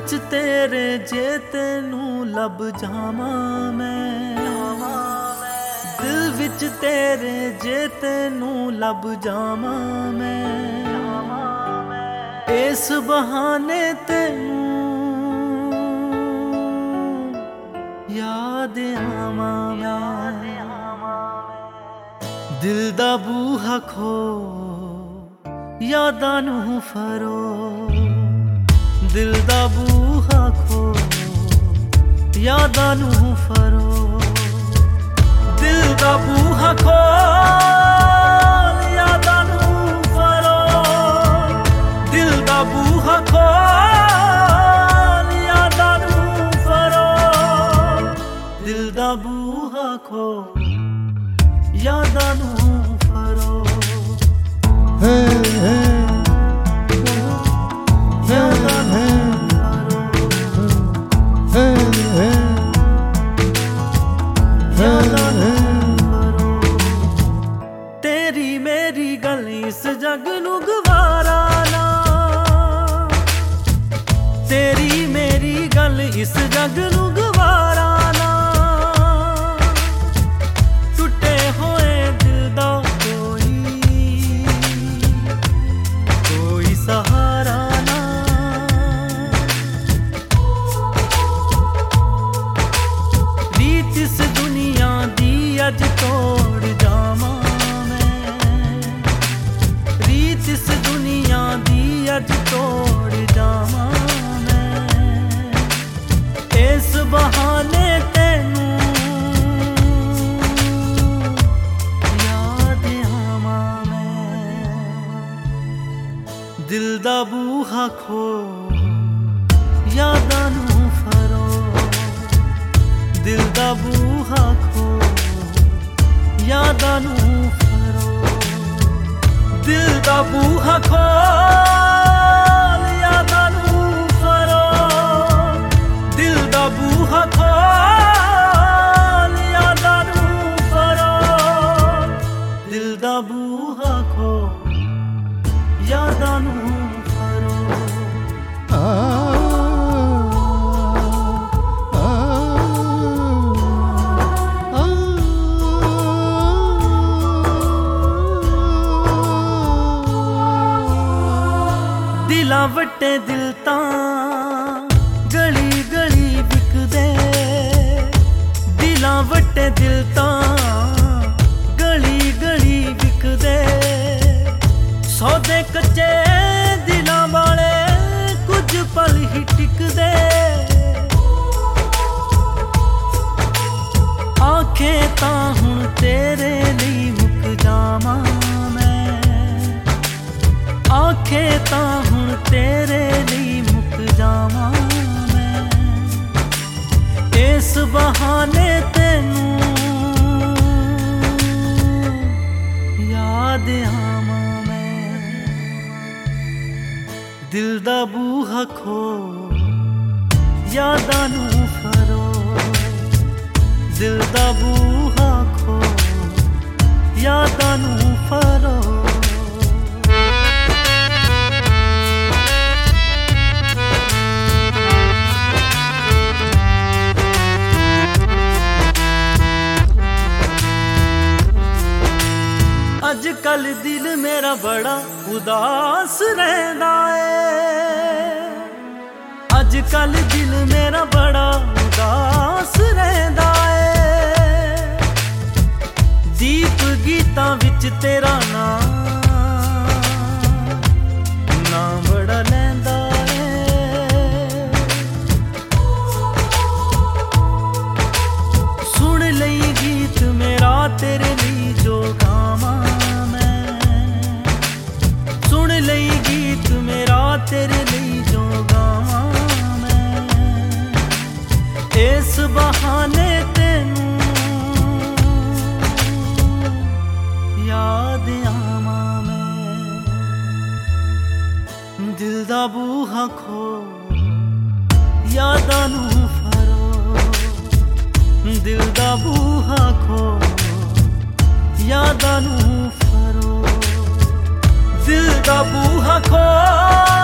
विच तेरे जे तेनू लब जावां मैं, दिल विच तेरे जे तेनू लब जावां मैं, इस बहाने तेनू याद आवां मैं। दिल दा बूहा खो यादां नू फरो, दिल दा बूहा खो यादां नू फरो, दिल दा बूहा खो यादां नू फरो, दिल दा बूहा खो यादां नू फरो, दिल दा बूहा खो यादां नू फरो। यादां नू तेरी मेरी गल इस जग नू गवारा ना, तेरी मेरी गल इस जग नू गवारा ना, टुटे होए दिल दा कोई सहारा ना, रीत इस दुनिया दी अज तोड़ जावां मैं, रीत इस दुनिया दी अज तोड़ जावां मैं, इस बहाने तेनू याद आवां मैं। दिल दा बूहा खो यादां नू फरो, दिल दा बूहा खो यादां नू फरो, दिल दा बूहा खो यादां नू फरो, दिल दा बूहा खो यादां नू फरो, दिल दा बूहा खो यादां नू फरो। दिलां वट्टे दिल तां गली गली विकदे, दिलां वट्टे दिल तां गली गली विकदे, सौदे कच्चे दिलां वाले कुछ पल ही टिकदे, आंखें तां हुण तेरे लिए मुक जावां मैं, आंखें तां हुण तेरे लिए मुक जावां मैं, इस बहाने तेनू याद आवां मैं। दिल दा बूहा खो यादां नू फरो, दिल दा बूहा खो यादां नू फरो। अज कल दिल मेरा बड़ा उदास रहंदा है, अज कल दिल मेरा बड़ा उदास रहंदा है, दीप गीतां विच तेरा नाम बड़ा लैंदा है, सुन लई गीत मेरा तेरे लिए जो गावां, सुन लई गीत मेरा तेरे लिए जो गावां मैं, इस बहाने तेनू याद आवां मैं। दिल दा बूहा खो यादां नू फरो, दिल दा बूहा खो यादां नू फरो, दिल दा बूहा खो